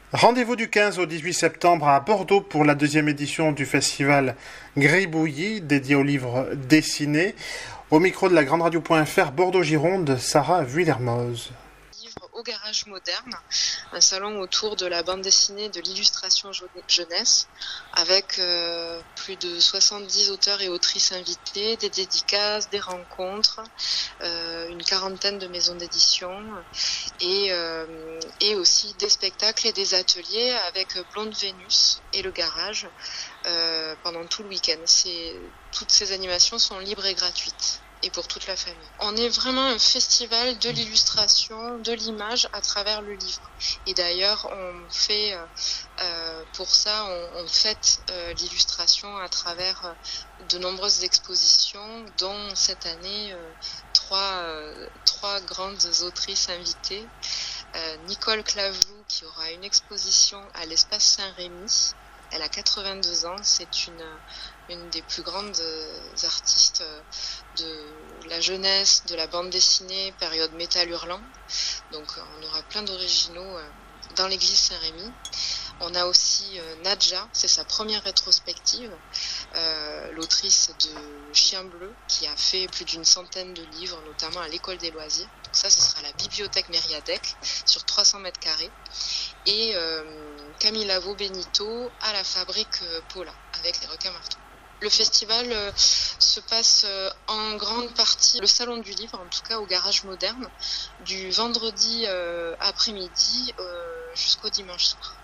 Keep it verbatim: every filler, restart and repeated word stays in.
Rendez-vous du quinze au dix-huit septembre à Bordeaux pour la deuxième édition du festival Gribouillis, dédié aux livres dessinés. Au micro de la grande radio point F R, Bordeaux-Gironde, Sarah Vuillermoz. Au Garage Moderne, un salon autour de la bande dessinée, de l'illustration jeunesse, avec euh, plus de soixante-dix auteurs et autrices invités, des dédicaces, des rencontres, euh, une quarantaine de maisons d'édition et, euh, et aussi des spectacles et des ateliers avec Blonde Vénus et le Garage euh, pendant tout le week-end. C'est, toutes ces animations sont libres et gratuites. Et pour toute la famille. On est vraiment un festival de l'illustration, de l'image à travers le livre. Et d'ailleurs, on fait, euh, pour ça, on, on fête euh, l'illustration à travers euh, de nombreuses expositions, dont cette année, euh, trois, euh, trois grandes autrices invitées. Euh, Nicole Clavou, qui aura une exposition à l'Espace Saint-Rémy. Elle a quatre-vingt-deux ans, c'est une, une des plus grandes artistes de la jeunesse, de la bande dessinée, période métal hurlant. Donc on aura plein d'originaux dans l'église Saint-Rémy. On a aussi Nadja, c'est sa première rétrospective, euh, l'autrice de Chien Bleu, qui a fait plus d'une centaine de livres, notamment à l'école des loisirs. Donc ça, ce sera la bibliothèque Mériadec, sur trois cents mètres carrés. Et euh, Camilla Vaux-Benito à la fabrique euh, Paula, avec les requins marteaux. Le festival euh, se passe euh, en grande partie, le salon du livre, en tout cas au Garage Moderne, du vendredi euh, après-midi euh, jusqu'au dimanche soir.